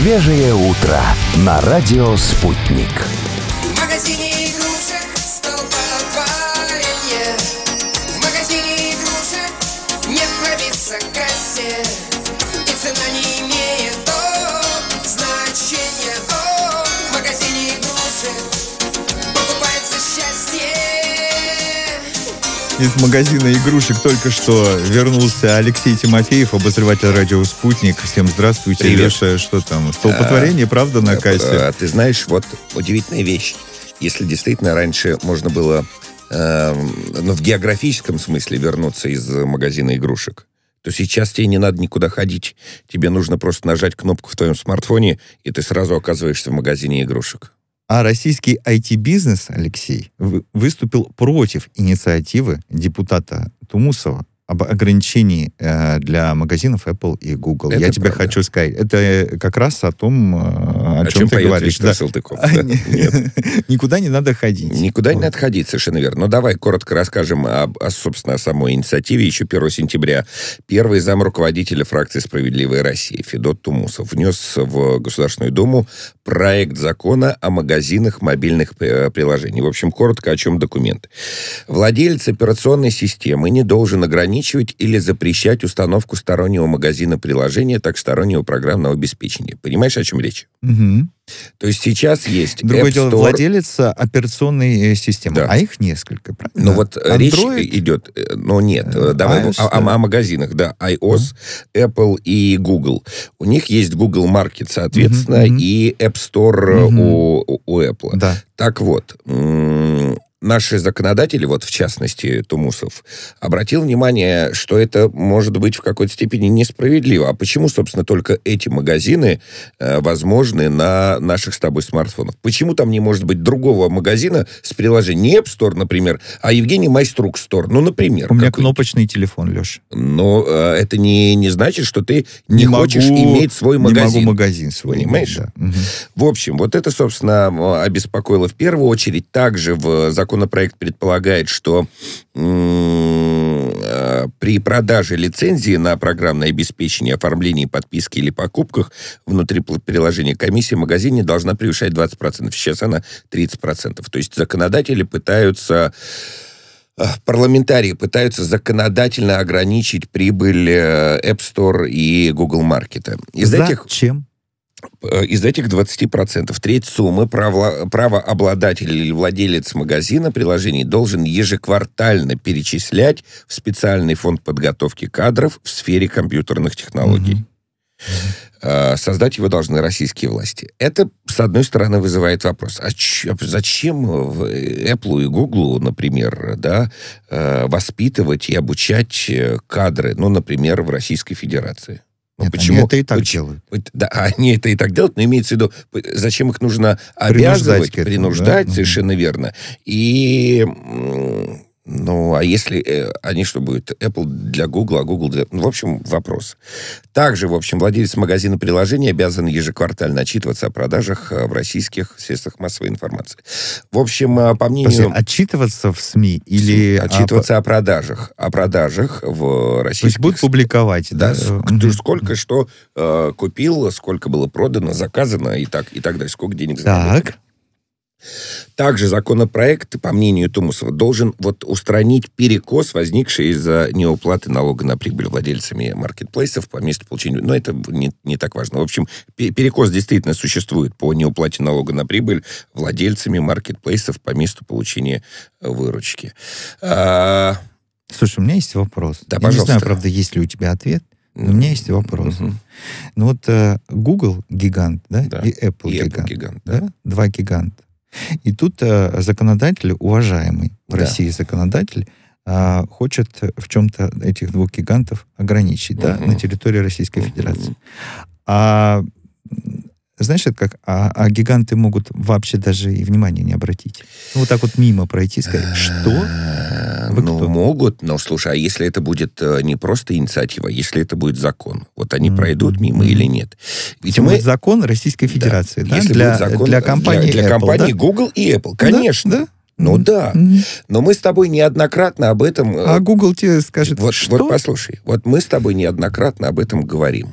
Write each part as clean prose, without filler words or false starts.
Свежее утро на радио «Спутник». В магазине игрушек столпотворение. В магазине игрушек не пробиться к кассе. И цена не имеет значения. В магазине игрушек покупается счастье. Из магазина игрушек только что вернулся Алексей Тимофеев, обозреватель радио «Спутник». Всем здравствуйте. Привет. Леша, что там? Столпотворение, правда, на кассе? Ты знаешь, вот удивительная вещь. Если действительно раньше можно было в географическом смысле вернуться из магазина игрушек, то сейчас тебе не надо никуда ходить. Тебе нужно просто нажать кнопку в твоем смартфоне, и ты сразу оказываешься в магазине игрушек. А российский IT-бизнес, Алексей, выступил против инициативы депутата Тумусова об ограничении для магазинов Apple и Google. Это Я тебе правда. хочу сказать, это как раз о том, о чем ты поет говоришь. Виктор Салтыков? Да. Нет. Никуда не надо ходить. Никуда не надо ходить, совершенно верно. Но давай коротко расскажем собственно, о самой инициативе. Еще 1 сентября первый зам руководителя фракции «Справедливая Россия» Федот Тумусов внес в Государственную Думу проект закона о магазинах мобильных приложений. В общем, коротко, о чем документ. Владелец операционной системы не должен ограничивать или запрещать установку стороннего магазина приложения, так стороннего программного обеспечения. Понимаешь, о чем речь? Мгм. То есть сейчас есть Другое App дело, Store. владелец операционной системы. Да. А их несколько, правильно? Ну вот речь Android? идет, но нет, давай iOS, о магазинах, да, iOS, Apple и Google. У них есть Google Market, соответственно, и App Store у Apple. Да. Так вот, наши законодатели, вот в частности Тумусов, обратил внимание, что это может быть в какой-то степени несправедливо. А почему, собственно, только эти магазины возможны на наших с тобой смартфонах? Почему там не может быть другого магазина с приложением? Не App Store, например, а Евгений Майструк Store. Ну, например. У меня какой-нибудь. кнопочный телефон, Леша. Но это не значит, что ты не хочешь иметь свой магазин. Не могу магазин свой. Понимаешь? Да. Мгм. В общем, вот это, собственно, обеспокоило в первую очередь. Также законопроект предполагает, что при продаже лицензии на программное обеспечение, оформлении подписки или покупках внутри приложения комиссия в магазине должна превышать 20%. Сейчас она 30%. То есть законодатели парламентарии пытаются законодательно ограничить прибыль App Store и Google Market. Зачем? Из этих 20% треть суммы правообладатель или владелец магазина приложений должен ежеквартально перечислять в специальный фонд подготовки кадров в сфере компьютерных технологий. Создать его должны российские власти. Это, с одной стороны, вызывает вопрос. А зачем Apple и Google, например, воспитывать и обучать кадры, например, в Российской Федерации? Нет, Почему? они это и так делают. Да, они это и так делают, но имеется в виду, зачем их нужно обязывать, принуждать, да? совершенно верно. И, а если они что будет? Apple для Google, а Google для... в общем, вопрос. Также, в общем, владелец магазина приложений обязан ежеквартально отчитываться о продажах в российских средствах массовой информации. В общем, по мнению... Подожди, отчитываться в СМИ или... Отчитываться о продажах. О продажах в российских... То есть будут публиковать, да? Сколько что купил, сколько было продано, заказано и так далее. Сколько денег заработали. Так. Также законопроект, по мнению Тумусова, должен устранить перекос, возникший из-за неуплаты налога на прибыль владельцами маркетплейсов по месту получения. Но это не так важно. В общем, перекос действительно существует по неуплате налога на прибыль владельцами маркетплейсов по месту получения выручки. Слушай, у меня есть вопрос. Да, Я пожалуйста. не знаю, правда, есть ли у тебя ответ, но у меня есть вопрос. Ну вот Google гигант, да? Да. И Apple И Apple гигант. гигант, Да? Два гиганта. И тут законодатель, уважаемый в Да. России законодатель, хочет в чем-то этих двух гигантов ограничить, да, на территории Российской Федерации. А знаешь, это как? А гиганты могут вообще даже и внимания не обратить. Ну, вот так вот мимо пройти, сказать, что? Вы кто? Могут, но, слушай, а если это будет не просто инициатива, а если это будет закон? Вот они пройдут мимо или нет? Ведь Будет закон Российской Федерации, да? Если Для, будет закон для компании для Apple, компании да? Google и Apple, конечно. Да? Ну да. Но мы с тобой неоднократно об этом... А Google тебе скажет, Вот что? послушай, вот мы с тобой неоднократно об этом говорим.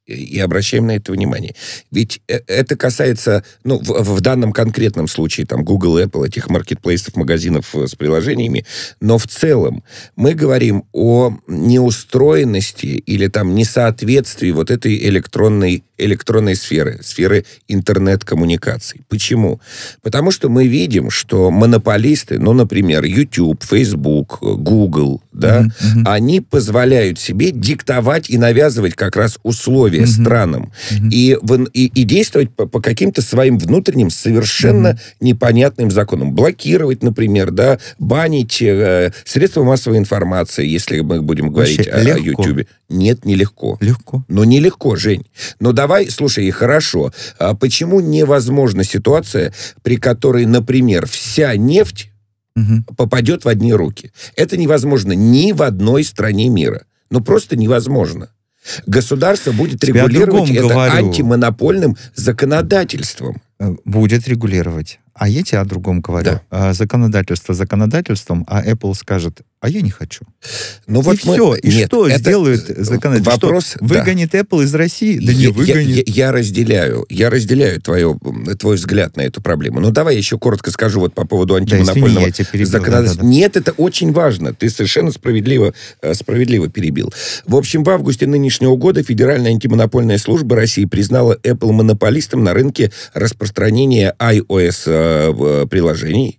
и обращаем на это внимание. Ведь это касается, ну, в данном конкретном случае, там, Google, Apple, этих маркетплейсов, магазинов с приложениями, но в целом мы говорим о неустроенности или там несоответствии вот этой электронной сферы интернет-коммуникаций. Почему? Потому что мы видим, что монополисты, ну, например, YouTube, Facebook, Google, да, они позволяют себе диктовать и навязывать как раз условия странам и действовать по каким-то своим внутренним совершенно непонятным законам. Блокировать, например, да, банить средства массовой информации, если мы будем говорить о YouTube. Нет, нелегко. Легко. Но нелегко, Жень. Но давай, слушай, хорошо. А почему невозможна ситуация, при которой, например, вся нефть попадет в одни руки? Это невозможно ни в одной стране мира. Ну, просто невозможно. Государство будет регулировать это антимонопольным законодательством. Будет регулировать. А я тебе о другом говорю. Да. Законодательство законодательством, а Apple скажет, а я не хочу. Ну, вот все. И нет, что сделает законодательство? Вопрос, что, выгонит Apple из России? Да не выгонит. Я разделяю твой взгляд на эту проблему. Но давай я еще коротко скажу вот по поводу антимонопольного законодательства. Да. Нет, это очень важно. Ты совершенно справедливо перебил. В общем, в августе нынешнего года Федеральная антимонопольная служба России признала Apple монополистом на рынке распространения iOS приложений.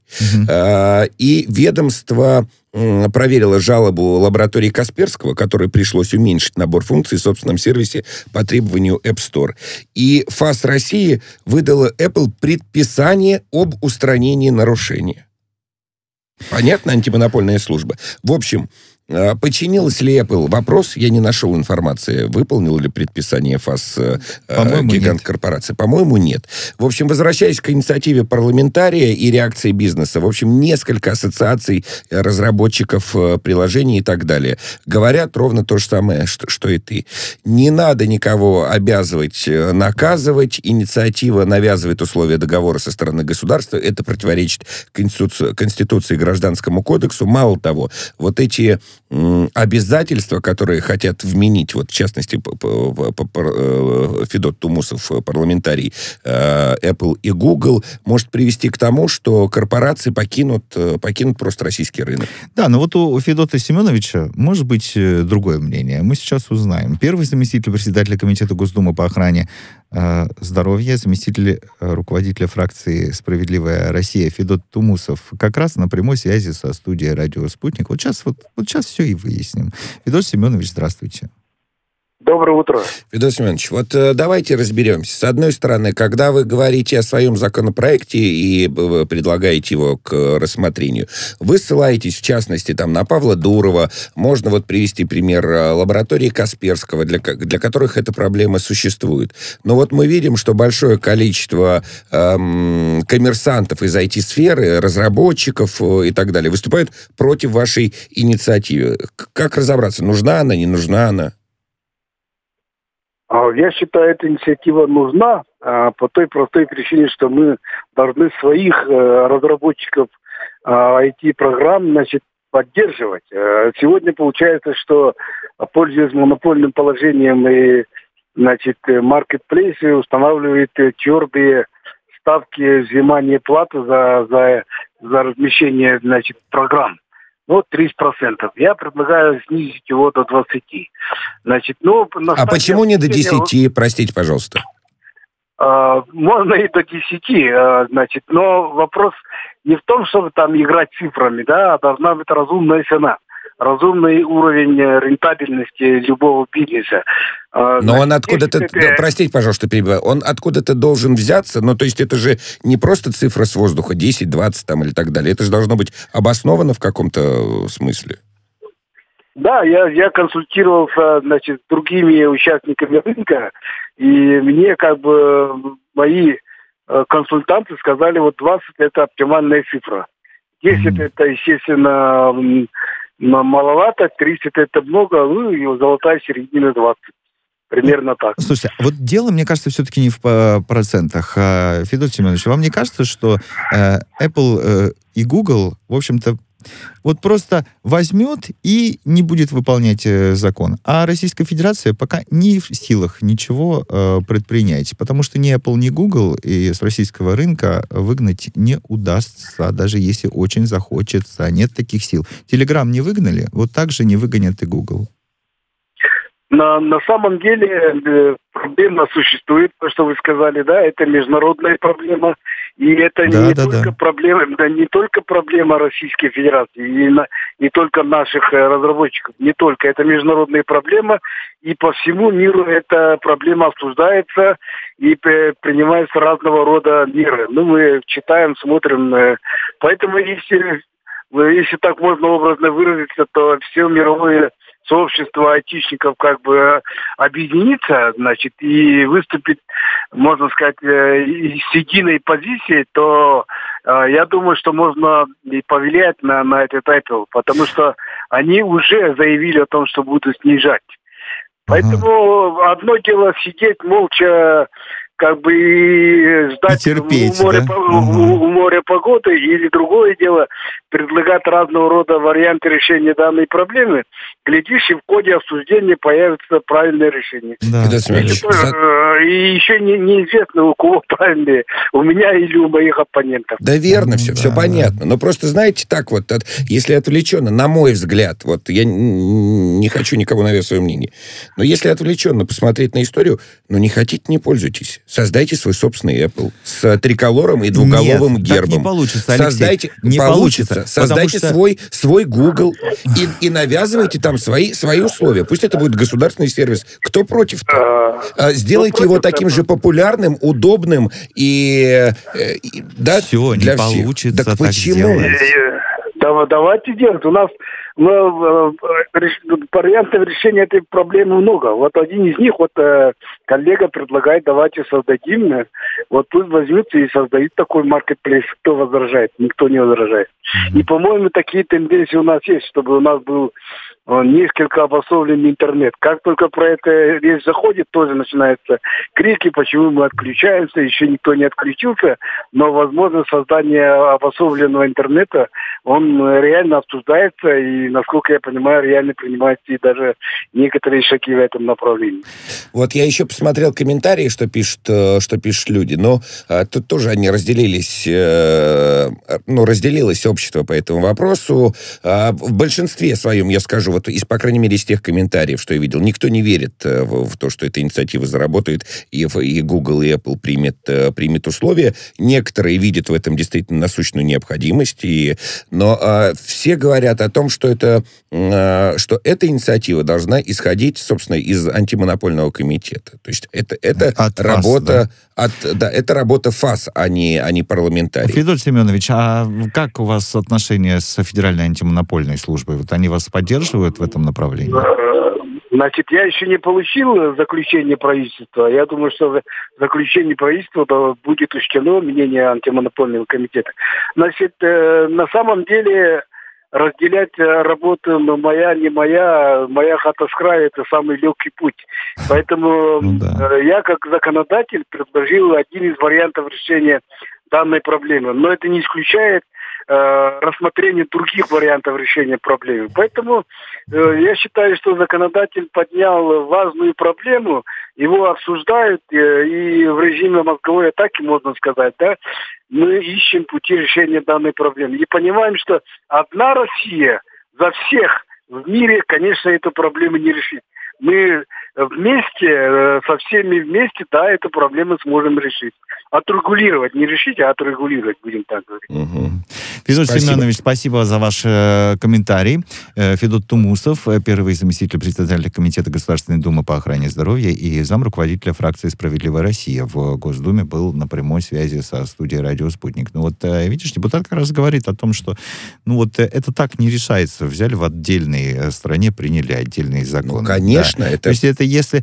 И ведомство проверила жалобу лаборатории Касперского, которой пришлось уменьшить набор функций в собственном сервисе по требованию App Store. И ФАС России выдала Apple предписание об устранении нарушения. Понятно, антимонопольная служба. В общем, подчинилась ли Apple? Вопрос, я не нашел информации. Выполнил ли предписание ФАС гигант-корпорации? По-моему, нет. В общем, возвращаясь к инициативе парламентария и реакции бизнеса, в общем, несколько ассоциаций разработчиков приложений и так далее говорят ровно то же самое, что и ты. Не надо никого обязывать, наказывать. Инициатива навязывает условия договора со стороны государства. Это противоречит Конституции и Гражданскому кодексу. Мало того, вот эти обязательства, которые хотят вменить, вот в частности, Федот Тумусов, парламентарий, Apple и Google, может привести к тому, что корпорации покинут просто российский рынок. Да, но вот у Федота Семеновича может быть другое мнение. Мы сейчас узнаем. Первый заместитель председателя Комитета Госдумы по охране здоровья, заместитель руководителя фракции «Справедливая Россия» Федот Тумусов как раз на прямой связи со студией «Радио Спутник». Вот сейчас все и выясним. Федот Семенович, здравствуйте. Доброе утро. Федот Семенович, вот давайте разберемся. С одной стороны, когда вы говорите о своем законопроекте и предлагаете его к рассмотрению, вы ссылаетесь, в частности, там, на Павла Дурова. Можно вот привести пример лаборатории Касперского, для которых эта проблема существует. Но вот мы видим, что большое количество коммерсантов из IT-сферы, разработчиков и так далее выступают против вашей инициативы. Как разобраться? Нужна она, не нужна она? Я считаю, эта инициатива нужна по той простой причине, что мы должны своих разработчиков IT-программ, поддерживать. Сегодня получается, что, пользуясь монопольным положением, и, маркетплейсы устанавливают твердые ставки взимания платы за размещение, программ. 30%. Я предлагаю снизить его до 20%. А почему не до 10%? Простите, пожалуйста. Можно и до 10%, но вопрос не в том, чтобы там играть цифрами, да, а должна быть разумная цена. Разумный уровень рентабельности любого бизнеса. Но он откуда-то, простите, пожалуйста, перебиваю, он откуда-то должен взяться, то есть это же не просто цифра с воздуха, 10, 20 там или так далее, это же должно быть обосновано в каком-то смысле. Да, я консультировался, с другими участниками рынка, и мне мои консультанты сказали, 20 это оптимальная цифра. 10 это, естественно, маловато, 30 это много, и золотая середина 20. Примерно так. Слушайте, вот дело, мне кажется, все-таки не в процентах. Федот Семенович, вам не кажется, что Apple и Google, в общем-то, Вот просто возьмет и не будет выполнять закон. А Российская Федерация пока не в силах ничего предпринять, потому что ни Apple, ни Google и с российского рынка выгнать не удастся, даже если очень захочется. Нет таких сил. Telegram не выгнали, вот так же не выгонят и Google. На самом деле проблема существует, то, что вы сказали, да, это международная проблема, и это не только проблема Российской Федерации, и не только наших разработчиков, не только, это международная проблема, и по всему миру эта проблема обсуждается и принимаются разного рода меры. Ну, мы читаем, смотрим, поэтому если так можно образно выразиться, то все мировое сообщество айтишников как бы объединится, значит, и выступит, можно сказать, с единой позицией, то я думаю, что можно и повлиять на этот Apple, потому что они уже заявили о том, что будут снижать. Поэтому одно дело сидеть молча, как бы и ждать и терпеть, у моря погоды, или другое дело предлагать разного рода варианты решения данной проблемы. Глядишь, и в ходе обсуждения появится правильное решение. Да. И еще неизвестно, у кого правильные, у меня или у моих оппонентов. Да верно, все понятно. Но просто, знаете, так вот, если отвлеченно, на мой взгляд, вот я не хочу никому навязать свое мнение, но если отвлеченно посмотреть на историю, ну не хотите, не пользуйтесь. Создайте свой собственный Apple с триколором и двуголовым гербом. Так не получится, Алексей. Получится. Создайте свой Google и навязывайте там свои условия. Пусть это будет государственный сервис. Кто против-то? Сделайте его таким же популярным, удобным и да, все, для не всех. Получится Так так почему? Давайте делать. У нас вариантов решения этой проблемы много. Вот один из них, коллега предлагает, давайте создадим, вот пусть возьмется и создают такой маркетплейс. Кто возражает? Никто не возражает. И, по-моему, такие тенденции у нас есть, чтобы у нас был несколько обособленный интернет. Как только про это речь заходит, тоже начинаются крики, почему мы отключаемся, еще никто не отключился, но, возможно, создание обособленного интернета, он реально обсуждается, и, насколько я понимаю, реально принимаются и даже некоторые шаги в этом направлении. Вот я еще посмотрел комментарии, что пишут люди, но тут тоже они разделилось общество по этому вопросу. В большинстве своем, я скажу, вот по крайней мере, из тех комментариев, что я видел, никто не верит в то, что эта инициатива заработает, и Google, и Apple примет условия. Некоторые видят в этом действительно насущную необходимость, но все говорят о том, что эта инициатива должна исходить, собственно, из антимонопольного комитета. То есть это работа... это работа ФАС, а не парламентариев. Федор Семенович, а как у вас отношения с Федеральной антимонопольной службой? Вот они вас поддерживают в этом направлении? Значит, я еще не получил заключение правительства. Я думаю, что в заключении правительства будет учтено мнение антимонопольного комитета. Значит, на самом деле разделять работу моя, не моя хата с края, это самый легкий путь. Поэтому я как законодатель предложил один из вариантов решения данной проблемы. Но это не исключает рассмотрение других вариантов решения проблемы. Поэтому я считаю, что законодатель поднял важную проблему, его обсуждают, и в режиме мозговой атаки, можно сказать, да, мы ищем пути решения данной проблемы. И понимаем, что одна Россия за всех в мире, конечно, эту проблему не решит. Мы вместе, со всеми вместе, да, эту проблему сможем решить. Отрегулировать, не решить, а отрегулировать, будем так говорить. Угу. Федор Семенович, спасибо за ваш комментарий. Федор Тумусов, первый заместитель председателя Комитета Государственной Думы по охране здоровья и замруководителя фракции «Справедливая Россия» в Госдуме, был на прямой связи со студией «Радио Спутник». Ну вот, видишь, депутат как раз говорит о том, что это так не решается. Взяли в отдельной стране, приняли отдельные законы. Ну, конечно. Да. То есть это если...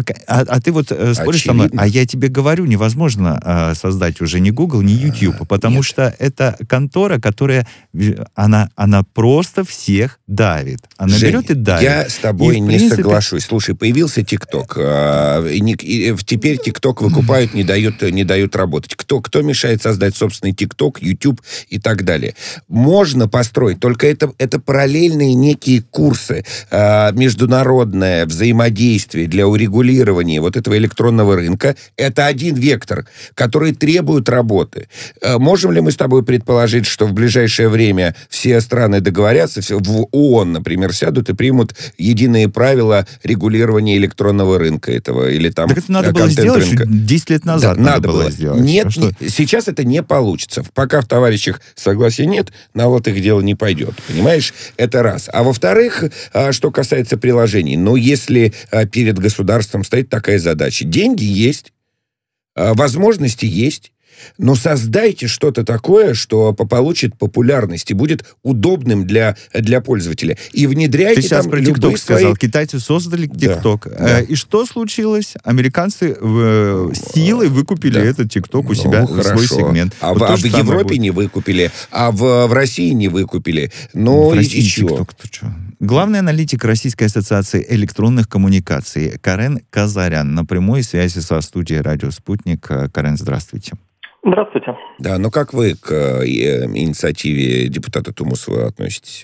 А ты вот споришь со мной, а я тебе говорю, невозможно создать уже ни Google, ни YouTube, потому что это контора, которая, она просто всех давит. Она Жень, берет и давит. я с тобой И, в не принципе, соглашусь. Слушай, появился ТикТок. Теперь ТикТок выкупают, не дают работать. Кто мешает создать собственный ТикТок, YouTube и так далее? Можно построить, только это параллельные некие курсы, международное взаимодействие для урегулирования вот этого электронного рынка. Это один вектор, который требует работы. Можем ли мы с тобой предположить, что в ближайшее время все страны договорятся, в ООН, например, сядут и примут единые правила регулирования электронного рынка этого, или там так это надо было сделать контент-рынка? 10 лет назад. Да, надо было сделать. Нет, А что? сейчас это не получится. Пока в товарищах согласия нет, на вот их дело не пойдет. Понимаешь? Это раз. А во-вторых, что касается приложений, если перед государством стоит такая задача, деньги есть, возможности есть, но создайте что-то такое, что получит популярность и будет удобным для пользователя. И внедряйте Ты сейчас там про любые ТикТок свои... сказал. Китайцы создали ТикТок. да. И что случилось? Американцы силой выкупили этот ТикТок у себя в свой сегмент. А Вот то в же самое Европе будет. не выкупили, а в России не выкупили. Ну, В и России чё? ТикТок, ты чё? Главный аналитик Российской ассоциации электронных коммуникаций Карен Казарян на прямой связи со студией «Радио Спутник». Карен, здравствуйте. Здравствуйте. Да, но как вы к инициативе депутата Тумусова относитесь?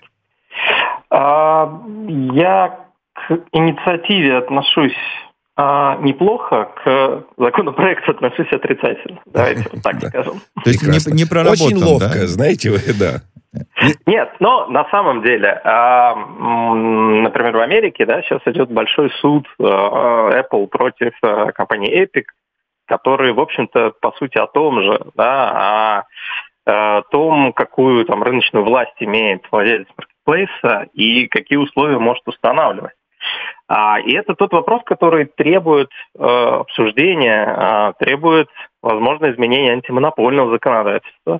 Я к инициативе отношусь неплохо, к законопроекту отношусь отрицательно. Давайте вот так скажем. То есть Прекрасно. не проработан, Очень ловко, да? знаете вы, да. Нет, но на самом деле, например, в Америке, да, сейчас идет большой суд Apple против компании Epic, который, в общем-то, по сути о том же, да, о том, какую там рыночную власть имеет владелец маркетплейса и какие условия может устанавливать. И это тот вопрос, который требует обсуждения, требует, возможно, изменения антимонопольного законодательства,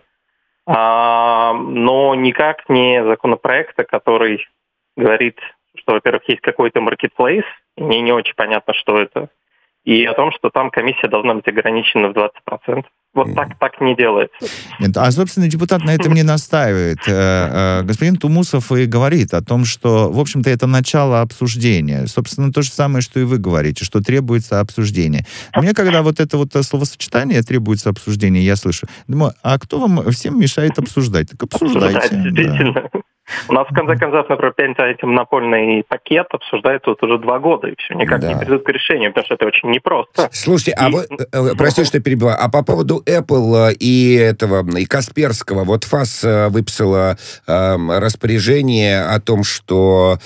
но никак не законопроекта, который говорит, что, во-первых, есть какой-то маркетплейс, и мне не очень понятно, что это, и о том, что там комиссия должна быть ограничена в 20%. Вот так не делается. Нет, собственно, депутат на этом не настаивает. Господин Тумусов и говорит о том, что, в общем-то, это начало обсуждения. Собственно, то же самое, что и вы говорите, что требуется обсуждение. Мне, когда вот это вот словосочетание «требуется обсуждение», я слышу, думаю, а кто вам всем мешает обсуждать? Так обсуждайте. Действительно. Да. У нас, в конце концов, например, антимонопольный пакет обсуждается вот уже 2 года, и все никак не придут к решению, потому что это очень непросто. Слушайте, простите, что я перебиваю, а по поводу Apple и Касперского, вот ФАС выписала распоряжение о том, что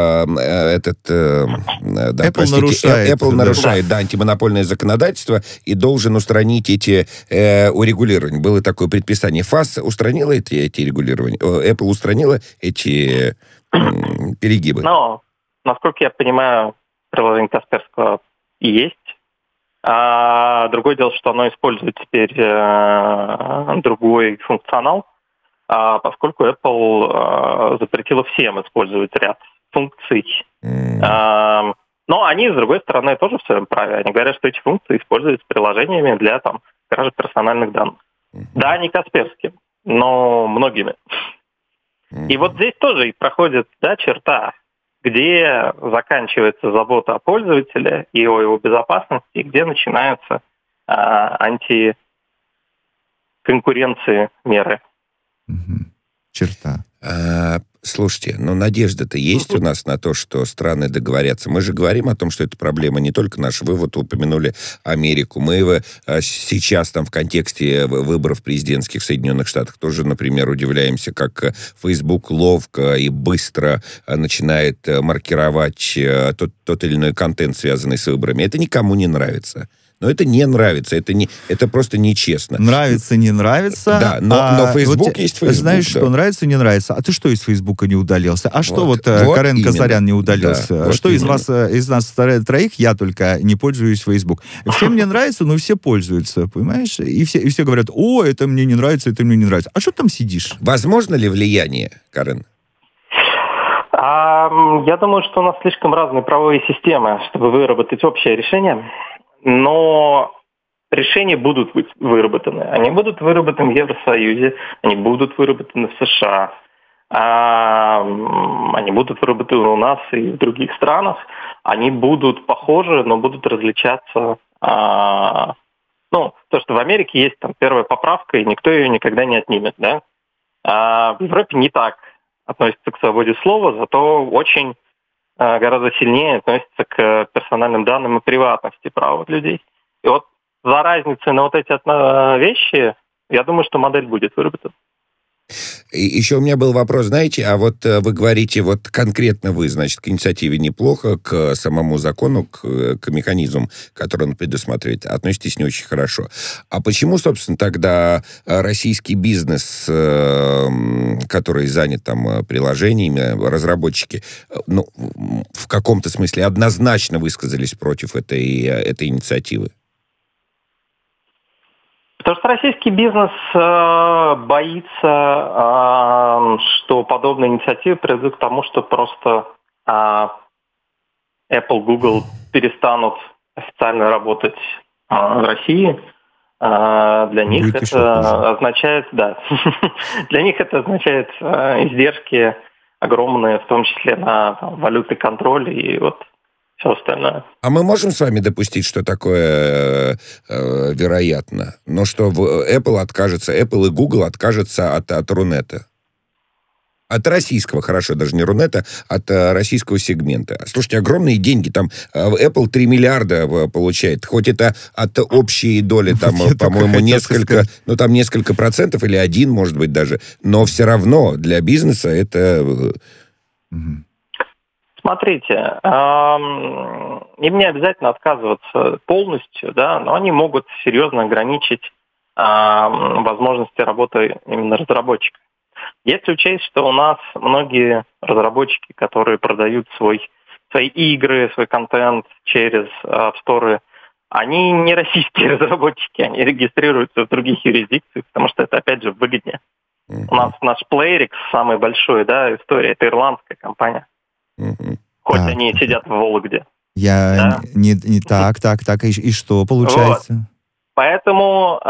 Apple нарушает антимонопольное законодательство и должен устранить эти урегулирования. Было такое предписание. ФАС устранила эти регулирования? Apple устранила эти перегибы? Но, насколько я понимаю, приложение Касперского есть. Другое дело, что оно использует теперь другой функционал, поскольку Apple запретила всем использовать ряд функций. Но они, с другой стороны, тоже в своем праве. Они говорят, что эти функции используются приложениями для кражи персональных данных. Да, не Касперским, но многими. И вот здесь тоже и проходит черта, где заканчивается забота о пользователе и о его безопасности, и где начинаются антиконкуренции меры. Черта. Слушайте, но надежда-то есть у нас на то, что страны договорятся. Мы же говорим о том, что это проблема не только наша. Вы вот упомянули Америку. Мы сейчас там в контексте выборов президентских в Соединенных Штатах тоже, например, удивляемся, как Facebook ловко и быстро начинает маркировать тот или иной контент, связанный с выборами. Это никому не нравится. Но это не нравится, это просто нечестно. Нравится, не нравится. Да, но Facebook вот, есть Facebook. Знаешь, да. что нравится, не нравится. А ты что из Фейсбука не удалился? А что вот Карен именно. Казарян не удалился? Да, вот что именно. из нас троих я только не пользуюсь Facebook? Всем мне нравится, но все пользуются, понимаешь? И все говорят, это мне не нравится, это мне не нравится. А что там сидишь? Возможно ли влияние, Карен? Я думаю, что у нас слишком разные правовые системы, чтобы выработать общее решение. Но решения будут выработаны. Они будут выработаны в Евросоюзе, они будут выработаны в США, они будут выработаны у нас и в других странах. Они будут похожи, но будут различаться. То, что в Америке есть там первая поправка, и никто ее никогда не отнимет, да? А в Европе не так относятся к свободе слова, зато очень гораздо сильнее относятся к персональным данным и приватности прав людей. И вот за разницей на вот эти вещи, я думаю, что модель будет выработана. И еще у меня был вопрос, знаете, а вот вы говорите, вот конкретно вы, значит, к инициативе неплохо, к самому закону, к механизму, который он предусматривает, относитесь не очень хорошо. А почему, собственно, тогда российский бизнес, который занят там приложениями, разработчики, в каком-то смысле однозначно высказались против этой инициативы? Потому что российский бизнес боится, что подобные инициативы приведут к тому, что просто Apple, Google перестанут официально работать в России. Для них это означает, для них это означает издержки огромные, в том числе на валютный контроль и вот все остальное. А мы можем с вами допустить, что такое вероятно? Но что Apple и Google откажутся от Рунета? От российского, хорошо, даже не Рунета, от российского сегмента. Слушайте, огромные деньги. Там Apple 3 миллиарда получает. Хоть это от общей доли, там, по-моему, несколько процентов, или 1, может быть, даже. Но все равно для бизнеса это... Смотрите, им не обязательно отказываться полностью, да, но они могут серьезно ограничить возможности работы именно разработчика. Если учесть, что у нас многие разработчики, которые продают свои игры, свой контент через App Store, они не российские разработчики, они регистрируются в других юрисдикциях, потому что это, опять же, выгоднее. У нас наш Playrix, самый большой, да, история, это ирландская компания. Хоть они сидят в Вологде. Не так, и что получается? Вот. Поэтому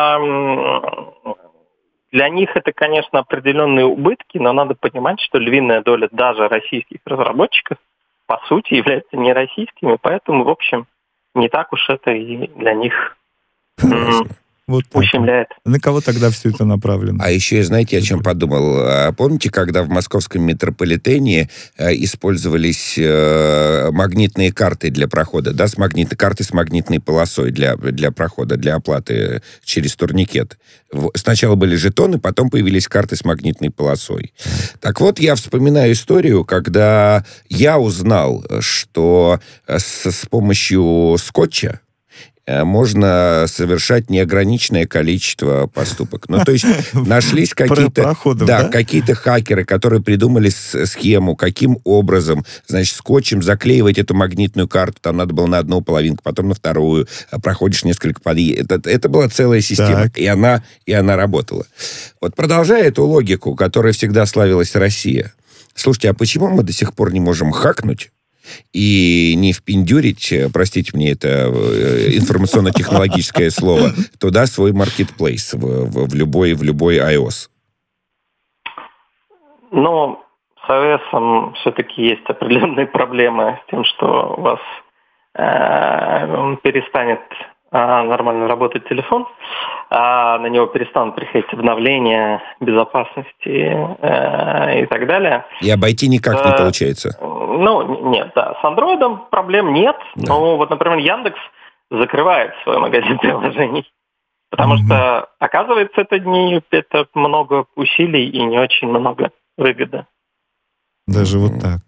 для них это, конечно, определенные убытки, но надо понимать, что львиная доля даже российских разработчиков, по сути, является не российскими, поэтому, в общем, не так уж это и для них ущемляет. На кого тогда все это направлено? А еще я, знаете, о чем подумал? Помните, когда в московском метрополитене использовались магнитные карты для прохода, да, карты с магнитной полосой для прохода, для оплаты через турникет? Сначала были жетоны, потом появились карты с магнитной полосой. Так вот, я вспоминаю историю, когда я узнал, что с помощью скотча можно совершать неограниченное количество поступок. То есть нашлись какие-то хакеры, которые придумали схему, каким образом, значит, скотчем заклеивать эту магнитную карту. Там надо было на одну половинку, потом на вторую. Проходишь несколько подъездов. Это была целая система. И она работала. Вот продолжая эту логику, которой всегда славилась Россия. Слушайте, а почему мы до сих пор не можем хакнуть и не впендюрить, простите мне это информационно-технологическое слово, туда свой маркетплейс в любой iOS? С iOS все-таки есть определенные проблемы с тем, что у вас перестанет нормально работать телефон, на него перестанут приходить обновления безопасности и так далее. И обойти никак не получается. Нет, да. С Android проблем нет. Да. Например, Яндекс закрывает свой магазин приложений. Потому что, оказывается, это много усилий и не очень много выгоды. Даже вот так.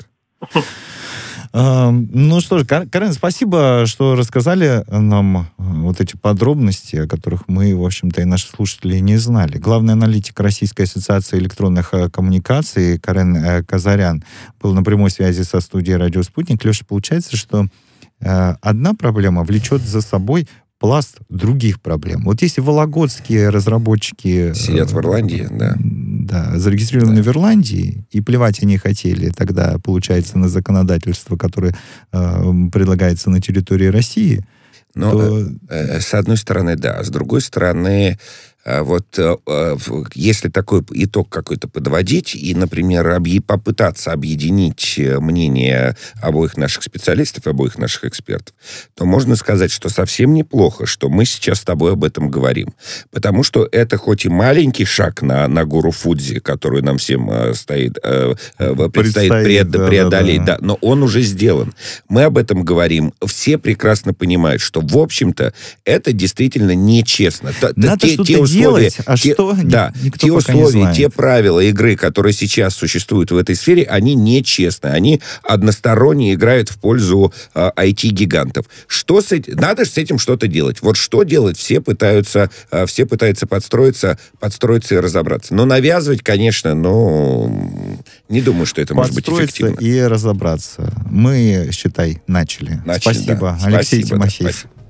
Что ж, Карен, спасибо, что рассказали нам вот эти подробности, о которых мы, в общем-то, и наши слушатели не знали. Главный аналитик Российской ассоциации электронных коммуникаций Карен Казарян был на прямой связи со студией «Радио Спутник». Леша, получается, что одна проблема влечет за собой пласт других проблем. Вот если вологодские разработчики... Сидят в Ирландии, да. Да, зарегистрированы в Ирландии, и плевать они хотели тогда, получается, на законодательство, которое предлагается на территории России. Но, с одной стороны, да. С другой стороны, вот если такой итог какой-то подводить и, например, попытаться объединить мнение обоих наших специалистов, обоих наших экспертов, то можно сказать, что совсем неплохо, что мы сейчас с тобой об этом говорим. Потому что это хоть и маленький шаг на гору Фудзи, которую нам всем предстоит преодолеть, да, но он уже сделан. Мы об этом говорим. Все прекрасно понимают, что, в общем-то, это действительно нечестно. Надо что-то делать, что да, никто те пока не условия, знает. те правила игры, которые сейчас существуют в этой сфере, они нечестны. Они односторонне играют в пользу IT-гигантов. Надо же с этим что-то делать. Вот что делать? Все пытаются подстроиться и разобраться. Но навязывать, конечно, не думаю, что это может быть эффективно. Подстроиться и разобраться. Мы, считай, начали. Спасибо, да. Алексей Спасибо, Тимофеев. спасибо.